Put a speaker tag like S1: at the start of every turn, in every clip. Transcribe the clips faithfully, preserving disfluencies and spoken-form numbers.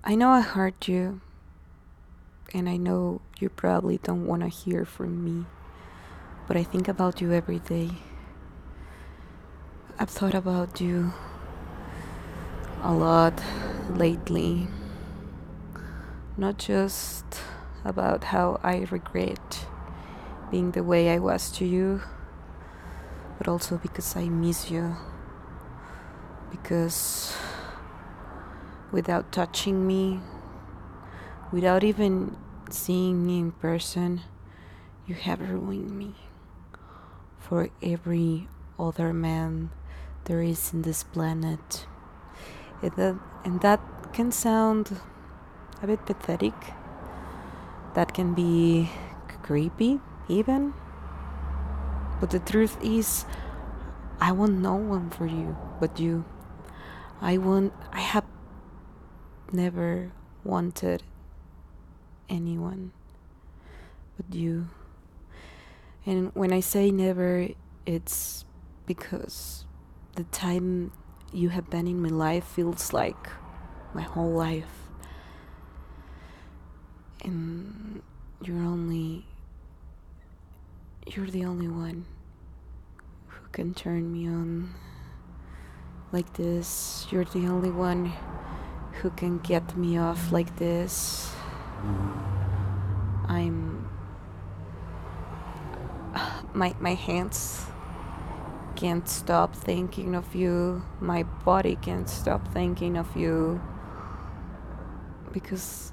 S1: I know I hurt you, and I know you probably don't want to hear from me, but I think about you every day. I've thought about you a lot lately, not just about how I regret being the way I was to you, but also because I miss you. Because without touching me, without even seeing me in person, you have ruined me for every other man there is in this planet. And that, and that can sound a bit pathetic. That can be creepy, even. But the truth is, I want no one for you but you. I want, I have never wanted anyone but you. And when I say never, it's because the time you have been in my life feels like my whole life. And you're only, you're the only one who can turn me on like this. You're the only one who can get me off like this. I'm my my hands can't stop thinking of you. My body can't stop thinking of you because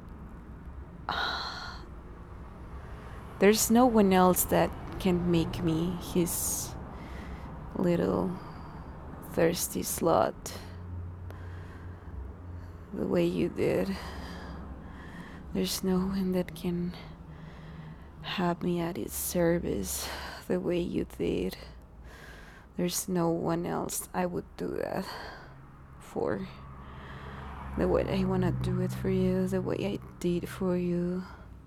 S1: there's no one else that can make me his little thirsty slut the way you did. There's no one that can have me at his service the way you did. There's no one else I would do that for. The way I wanna do it for you, the way I did for you.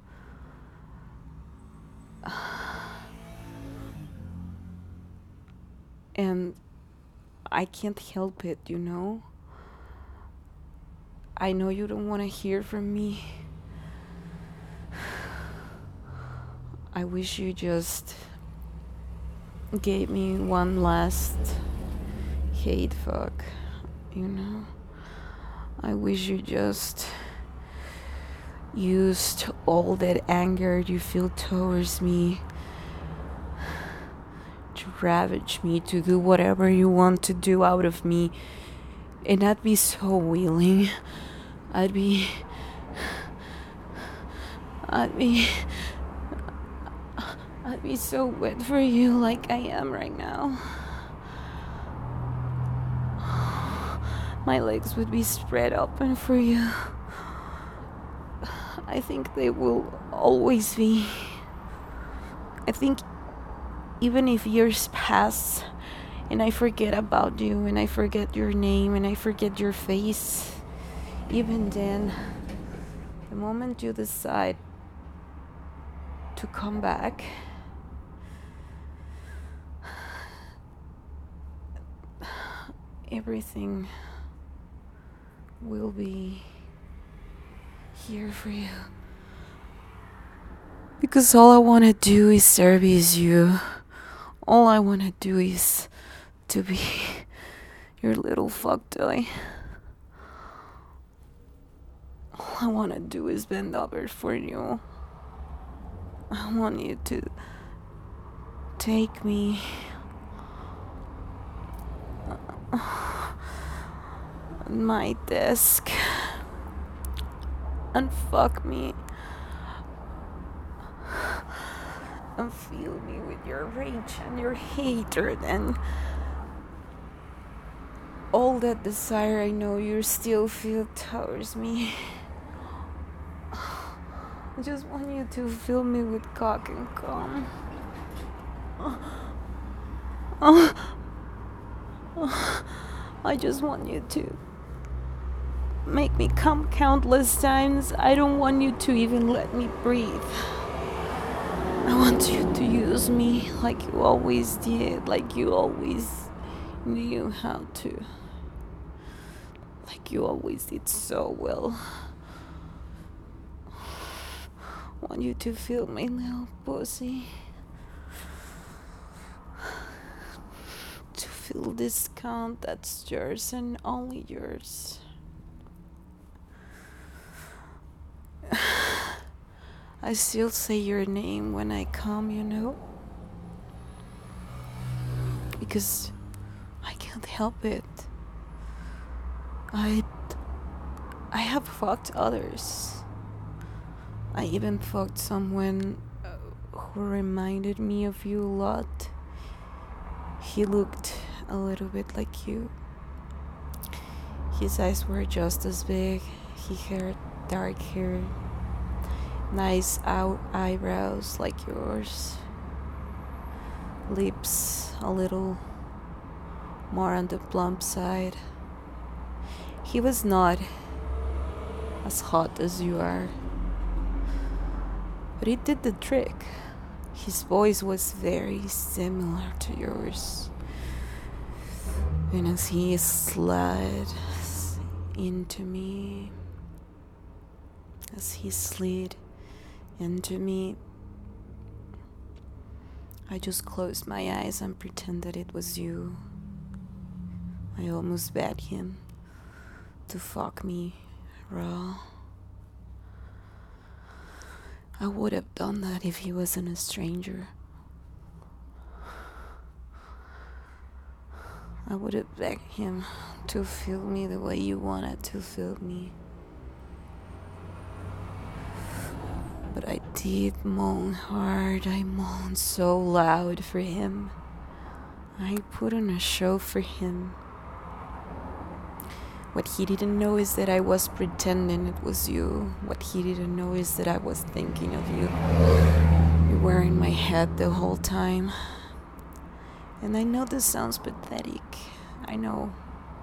S1: And I can't help it, you know? I know you don't wanna hear from me. I wish you just gave me one last hate fuck, you know? I wish you just used all that anger you feel towards me to ravage me, to do whatever you want to do out of me. And I'd be so willing. I'd be... I'd be... I'd be so wet for you like I am right now. My legs would be spread open for you. I think they will always be. I think even if years pass and I forget about you and I forget your name and I forget your face, even then, the moment you decide to come back, everything will be here for you. Because all I want to do is service you. All I want to do is to be your little fuck toy. All I want to do is bend over for you. I want you to take me on my desk and fuck me and fill me with your rage and your hatred and all that desire I know you still feel towards me. I just want you to fill me with cock and cum. I just want you to make me come countless times. I don't want you to even let me breathe. I want you to use me like you always did, like you always knew how to. like you always did so well. Want you to feel my little pussy. To feel this count that's yours and only yours. I still say your name when I come, you know? Because I can't help it. I I have fucked others. I even fucked someone uh, who reminded me of you a lot. He looked a little bit like you. His eyes were just as big. He had dark hair, nice out eyebrows like yours, lips a little more on the plump side. He was not as hot as you are, but he did the trick. His voice was very similar to yours. And as he slid into me, as he slid into me, I just closed my eyes and pretended it was you. I almost begged him to fuck me raw. I would have done that if he wasn't a stranger. I would have begged him to feel me the way you wanted to feel me. But I did moan hard. I moaned so loud for him. I put on a show for him. What he didn't know is that I was pretending it was you. What he didn't know is that I was thinking of you. You were in my head the whole time. And I know this sounds pathetic. I know.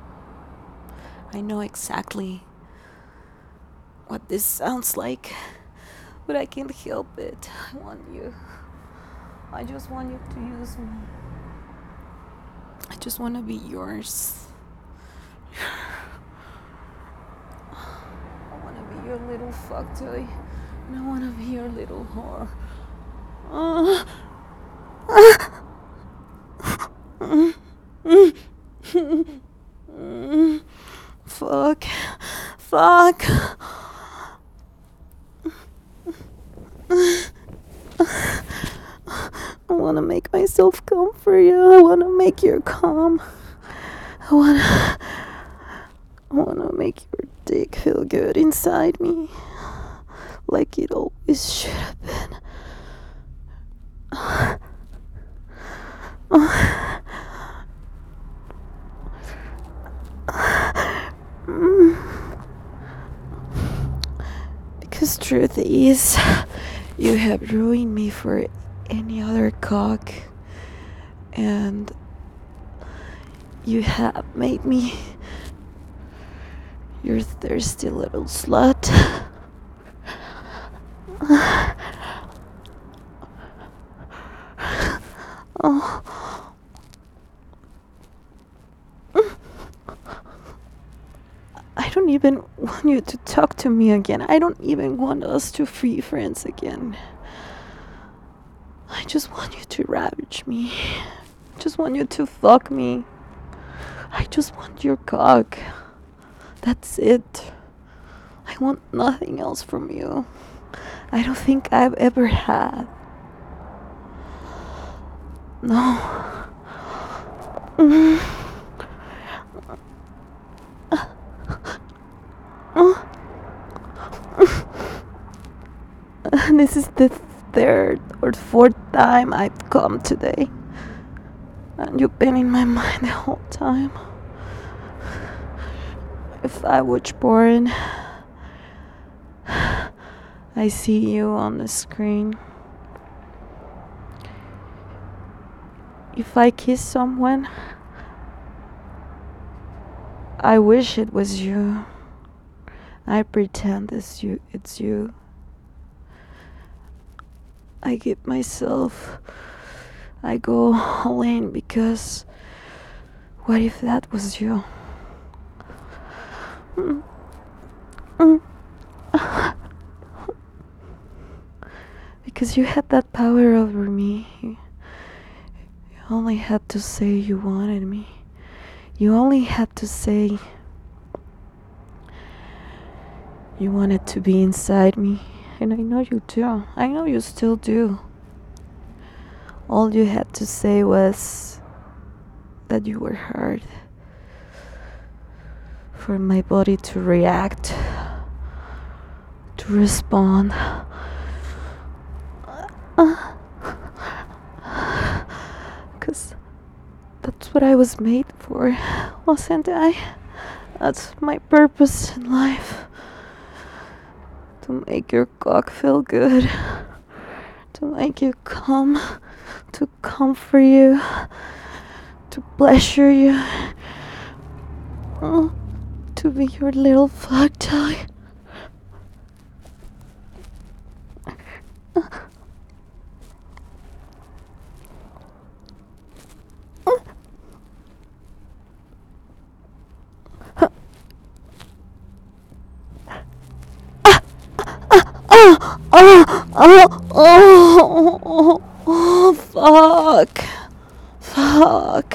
S1: I know exactly what this sounds like. But I can't help it. I want you. I just want you to use me. I just want to be yours. I want to be your little fuck toy. And I want to be your little whore. Uh, fuck. Fuck. I want to make myself come for you. I want to make you come. I want to I want to make your dick feel good inside me. Like it always should have been. Because truth is, you have ruined me for any other cock, and you have made me your thirsty little slut. Oh. I don't even want you to talk to me again. I don't even want us to be friends again. I just want you to ravage me. I just want you to fuck me. I just want your cock. That's it. I want nothing else from you. I don't think I've ever had. No. Mm. This is the third or fourth time I've come today. And you've been in my mind the whole time. If I watch porn, I see you on the screen. If I kiss someone, I wish it was you. I pretend it's you. It's you. I give myself, I go all in, because what if that was you? Because you had that power over me. You, you only had to say you wanted me. You only had to say you wanted to be inside me. And I know you do. I know you still do. All you had to say was that you were hurt. For my body to react, to respond. Because that's what I was made for, wasn't I? That's my purpose in life. To make your cock feel good. To make you come. To comfort you. To pleasure you. Oh, to be your little fuck toy. Oh, oh, oh, oh, oh, oh, fuck. Fuck.